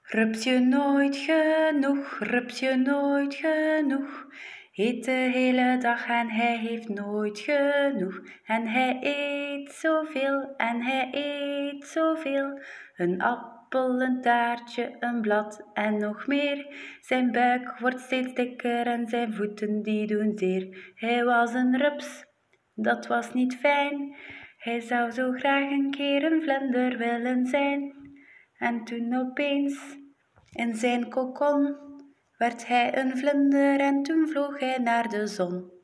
Rupsje nooit genoeg, rupsje nooit genoeg. Eet de hele dag en hij heeft nooit genoeg. En hij eet zoveel en hij eet zoveel. Een appel, een taartje, een blad en nog meer. Zijn buik wordt steeds dikker en zijn voeten die doen zeer. Hij was een rups, dat was niet fijn. Hij zou zo graag een keer een vlinder willen zijn. En toen opeens, in zijn kokon, werd hij een vlinder en toen vloog hij naar de zon.